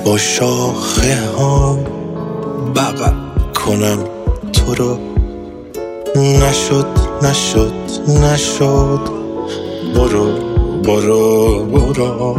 با شاخه ها بغل کنم تو رو. نشد نشد نشد، برو برو برو.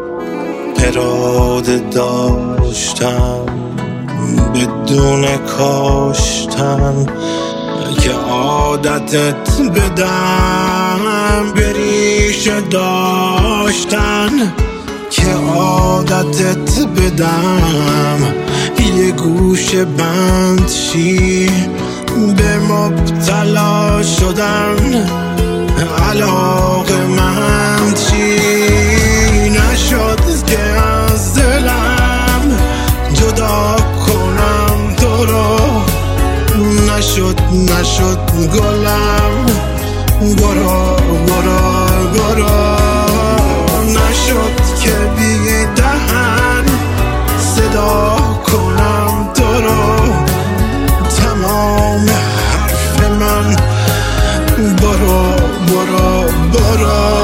اراده داشتم بدون کاشتن که عادتت بدم، بریشه داشتن که عادتت بدم. یه گوشه بند شی به مبتلا شدن، علاقه مند شی. نشد که از دلم جدا کنم تو رو. نشد نشد گلم، برو برو برو. نشد که بی دهن صدا کنم تو رو. تمام حرف من برو برو برو.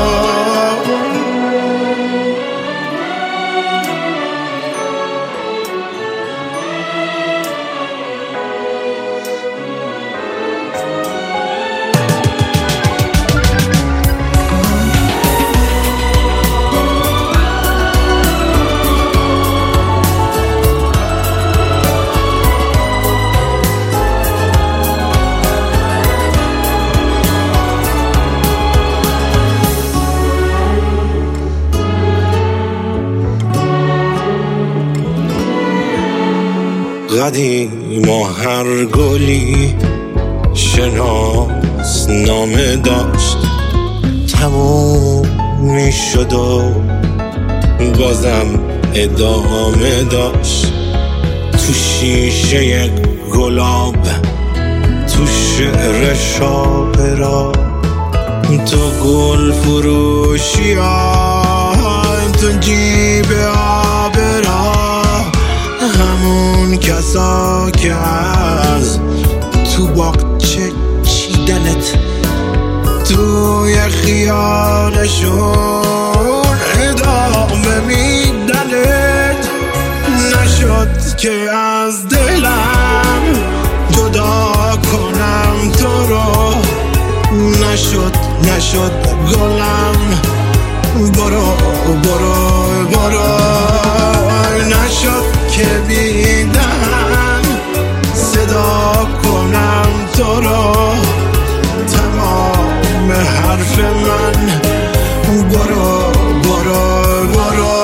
قدیم و هر گلی شناس نامه داشت، تموم می شد و بازم ادامه داشت. تو شیشه یک گلاب، تو شعر شاعرا، تو گل فروشی ها، تو جیب آبرا. همون کسا که از تو باغچه چیدنت، توی خیالشون ادامه میدنت. نشد که از دلم جدا کنم تو رو. نشد نشد گلم، برو برو برو. نشد که بی دهن صدا کنم تو رو. تمام حرف من برو برو برو.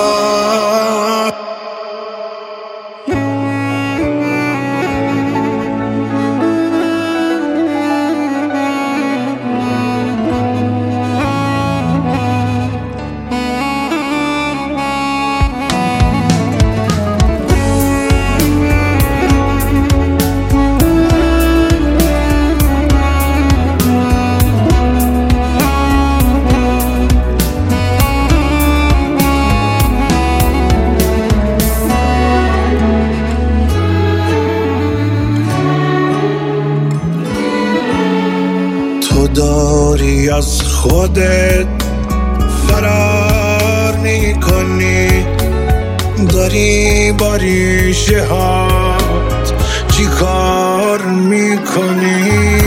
داری از خودت فرار میکنی، داری با ریشه هات چی کار میکنی.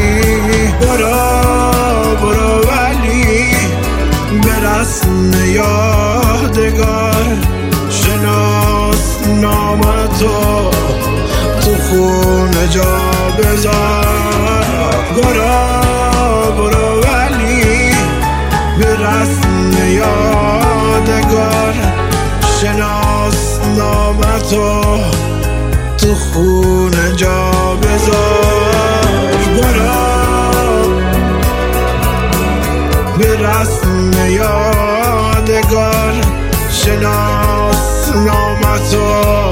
برو برو ولی به رسم یادگار، شناس نامتو تو خونه جا بذار. برو برو ولی به رسم یادگار، شناس نامتو تو خونه جا بذار. برو به رسم یادگار، شناس نامتو